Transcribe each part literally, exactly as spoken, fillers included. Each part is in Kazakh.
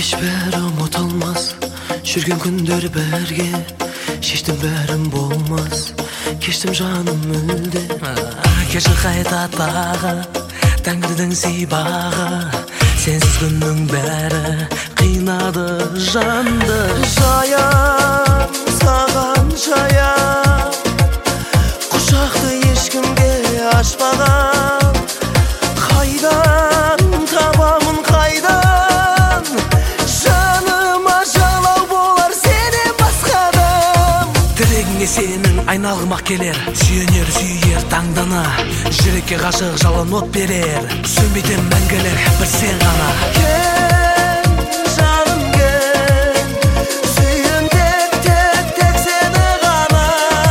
Ешбір ұмытылмас жүрген күндер бәрге, шештім бәрім болмас, кештім жаным мүлде. Кешір қайта тағы тәңірдің сипағы, сенсіз күннің бәрі қинады жанды. Жаям саған жаям, құшақты ешкімге ашпаған, қайдан табамын қайдан, жаныма жалау болар сенен басқадан. Тілегіңе сенің айналмақ келер, сүйенер сүйер таңдана, жүрекке ғашық жалын от берер, сөнбейтін мәңгілік бір сен ғана. Кел жаным кел, сүйем тек тек тек сені ғана,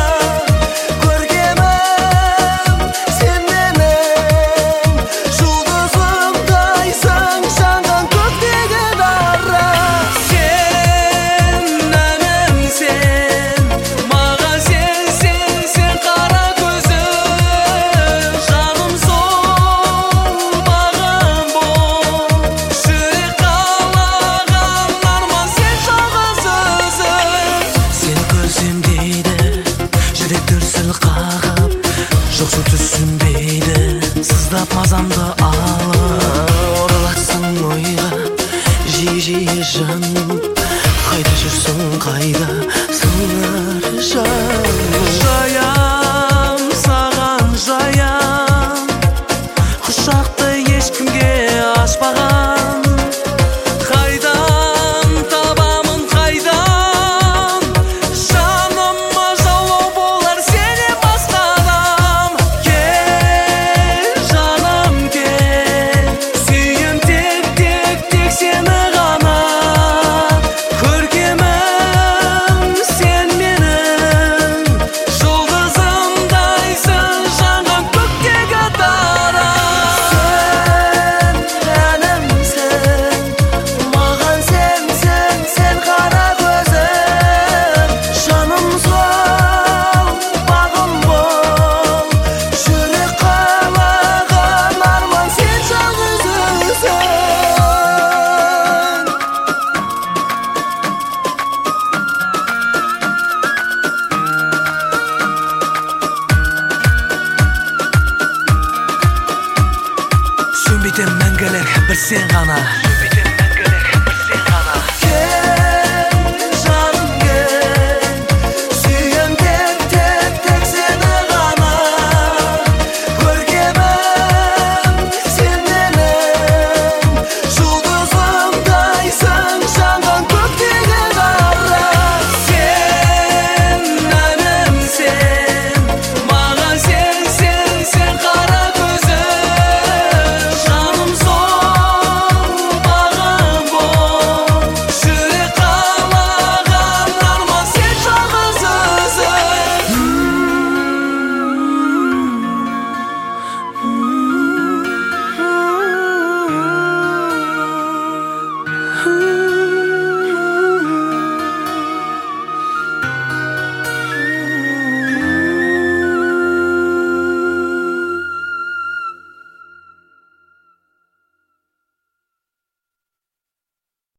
көркемім сен менің жұлдызымдайсың жанған көктегі дара. Сен әнім сен, маған сен сен сен қара көзім, жаным сол бағым бол, жүрек қалаған арман сен жалғыз өзің. Сені көрсем дейді жүрек дүрсіл қағып, жоқсың түсінбейді сыздап мазамды алып, ораласың ойға жиі-жиі жаным, қайда жүрсің қайда сыңар жаным. Жаям саған жаям, құшақты ешкімге ашпаған, қайдан табамын қайдан, жаныма жалау болар сенен басқа адам. Кел жаным кел, сүйем тек тек тек сені ғана, көркемім сен менің жұлдызымдайсың жанған көктегі дара. Сен әнім сен, маған сен сен сен қара көзім, жаным сол бағым бол, жүрек қалаған арман сен жалғыз өзің. Сөнбейтін мәңгілік бір сен ғана.